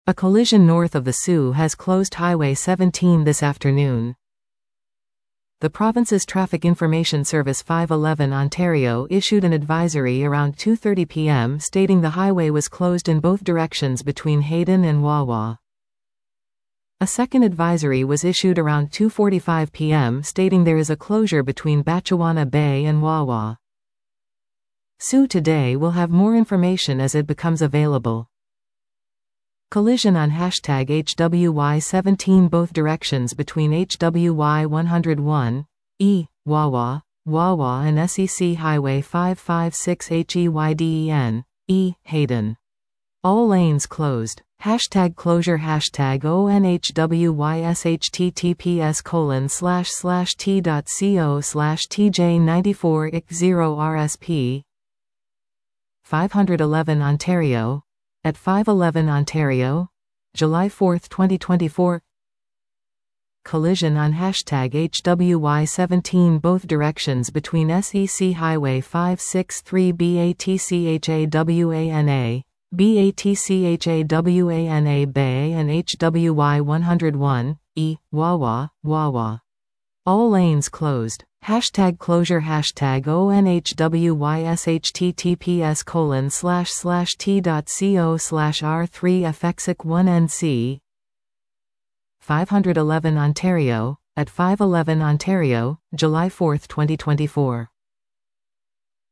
A collision north of the Soo has closed Highway 17 this afternoon. The province's Traffic Information Service 511 Ontario issued an advisory around 2:30 p.m. stating the highway was closed in both directions between Hayden and Wawa. A second advisory was issued around 2:45 p.m. stating there is a closure between Batchewana Bay and Wawa. Soo Today will have more information as it becomes available. Collision on #HWY17 both directions between HWY 101, E, Wawa, Wawa and SEC Highway 556 HEYDEN, E, Hayden. All lanes closed. #closure #ONHWY/https:/t.co/TJ94IC0RSP 511 Ontario at 511 Ontario, July 4, 2024. Collision on #HWY17 both directions between SEC Highway 563 BATCHAWANA, BATCHAWANA Bay and HWY 101, E, Wawa, Wawa. All lanes closed. #closure #ONHWY/t.co/R3FXIC1NC 511 Ontario at 511 Ontario, July 4, 2024.